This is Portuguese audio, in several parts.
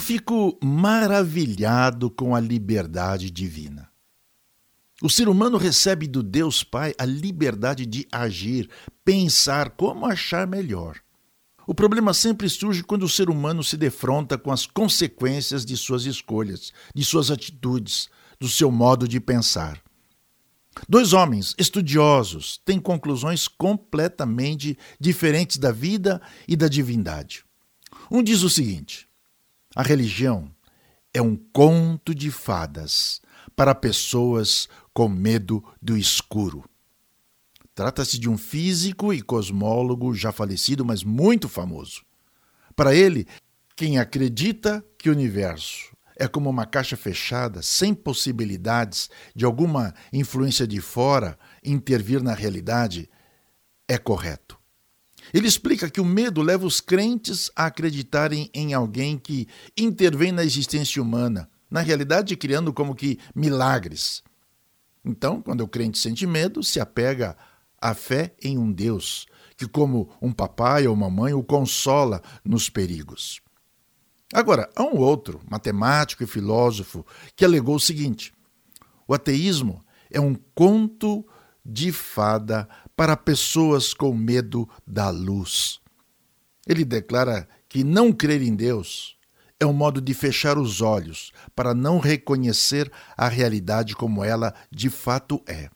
fico maravilhado com a liberdade divina. O ser humano recebe do Deus Pai a liberdade de agir, pensar como achar melhor. O problema sempre surge quando o ser humano se defronta com as consequências de suas escolhas, de suas atitudes, do seu modo de pensar. Dois homens estudiosos têm conclusões completamente diferentes da vida e da divindade. Um diz o seguinte: a religião é um conto de fadas para pessoas com medo do escuro. Trata-se de um físico e cosmólogo já falecido, mas muito famoso. Para ele, quem acredita que o universo é como uma caixa fechada, sem possibilidades de alguma influência de fora intervir na realidade, é correto. Ele explica que o medo leva os crentes a acreditarem em alguém que intervém na existência humana, na realidade criando como que milagres. Então, quando o crente sente medo, se apega à fé em um Deus, que como um papai ou uma mãe o consola nos perigos. Agora, há um outro, matemático e filósofo, que alegou o seguinte: o ateísmo é um conto de fada para pessoas com medo da luz. Ele declara que não crer em Deus é um modo de fechar os olhos para não reconhecer a realidade como ela de fato é.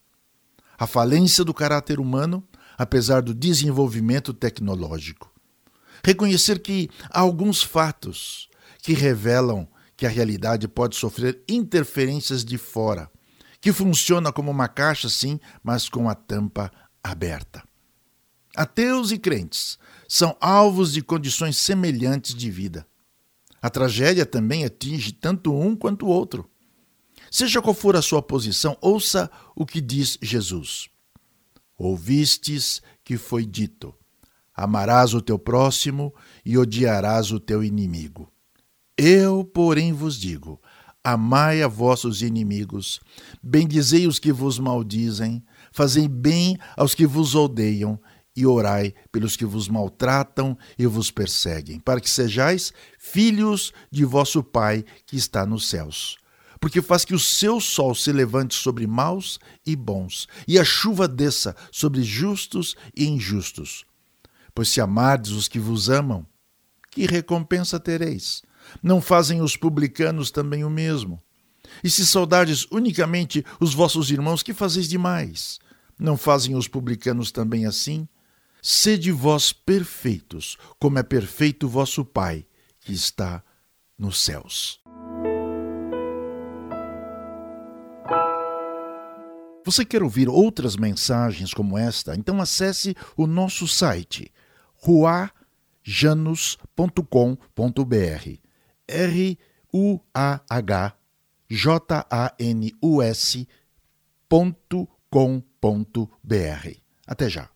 A falência do caráter humano, apesar do desenvolvimento tecnológico. Reconhecer que há alguns fatos que revelam que a realidade pode sofrer interferências de fora, que funciona como uma caixa, sim, mas com a tampa aberta. Ateus e crentes são alvos de condições semelhantes de vida. A tragédia também atinge tanto um quanto o outro. Seja qual for a sua posição, ouça o que diz Jesus. Ouvistes que foi dito: amarás o teu próximo e odiarás o teu inimigo. Eu, porém, vos digo: amai a vossos inimigos, bendizei os que vos maldizem, fazei bem aos que vos odeiam e orai pelos que vos maltratam e vos perseguem, para que sejais filhos de vosso Pai que está nos céus. Porque faz que o seu sol se levante sobre maus e bons, e a chuva desça sobre justos e injustos. Pois se amardes os que vos amam, que recompensa tereis? Não fazem os publicanos também o mesmo? E se saudardes unicamente os vossos irmãos, que fazeis demais? Não fazem os publicanos também assim? Sede vós perfeitos, como é perfeito vosso Pai, que está nos céus. Você quer ouvir outras mensagens como esta? Então acesse o nosso site ruahjanus.com.br ruahjanus.com.br. Até já.